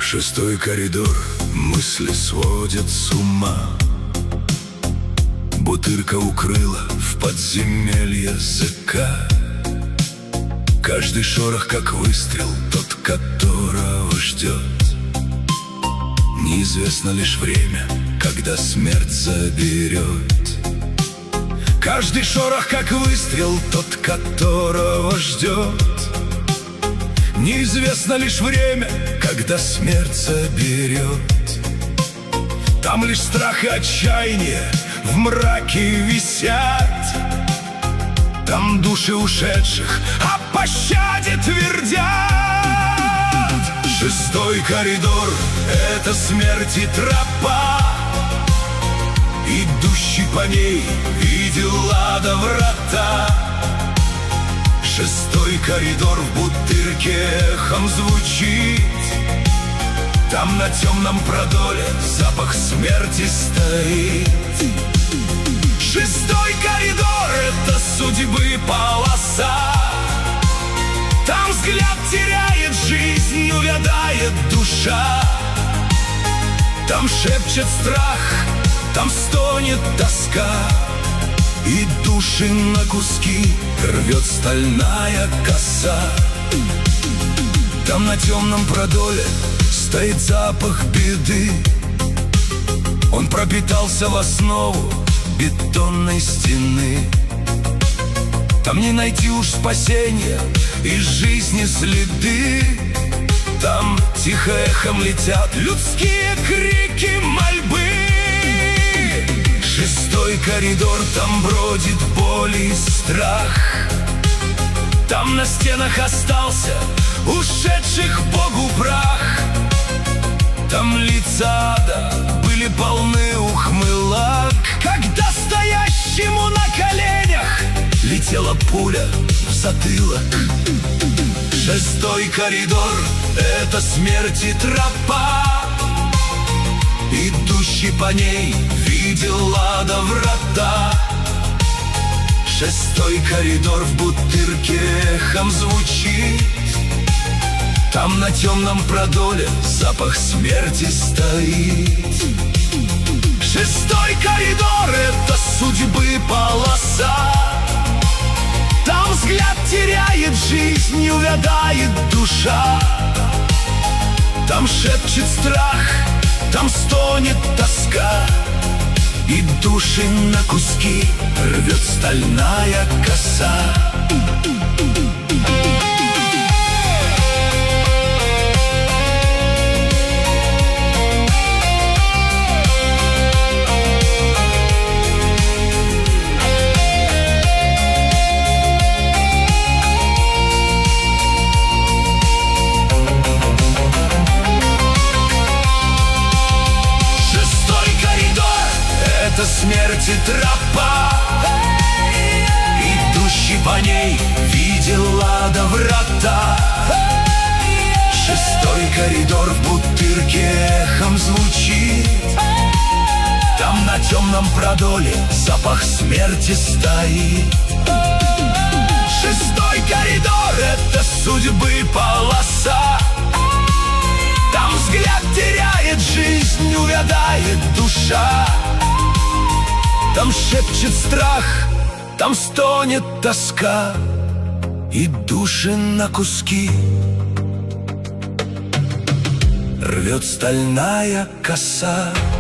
Шестой коридор, мысли сводят с ума. Бутырка укрыла в подземелье языка. Каждый шорох, как выстрел, тот, которого ждет. Неизвестно лишь время, когда смерть заберет. Каждый шорох, как выстрел, тот, которого ждет. Неизвестно лишь время, когда смерть заберет. Там лишь страх и отчаяние в мраке висят. Там души ушедших о пощаде твердят. Шестой коридор — это смерти тропа. Идущий по ней видел ада врата. Шестой коридор в Бутырке эхом звучит. Там на темном продоле запах смерти стоит. Шестой коридор — это судьбы полоса. Там взгляд теряет жизнь, увядает душа. Там шепчет страх, там стонет тоска. И души на куски рвет стальная коса. Там на темном продоле стоит запах беды. Он пропитался в основу бетонной стены. Там не найти уж спасения и жизни следы. Там тихо эхом летят людские крики мольбы. Шестой коридор, там бродит боль и страх. Там на стенах остался ушедших Богу прах. Там лица ада были полны ухмылок, когда стоящему на коленях летела пуля в затылок. Шестой коридор — это смерти тропа. Идущий по ней видел ада врата. Шестой коридор в Бутырке эхом звучит. Там на темном продоле запах смерти стоит. Шестой коридор — это судьбы полоса. Там взгляд теряет жизнь, увядает душа. Там шепчет страх, там стонет тоска. И души на куски рвет стальная коса. Это смерти тропа. Идущий по ней видел ада врата. Шестой коридор в Бутырке эхом звучит. Там на темном продоле запах смерти стоит. Шестой коридор — это судьбы полоса. Там взгляд теряет жизнь, увядает душа. Там шепчет страх, там стонет тоска. И души на куски рвет стальная коса.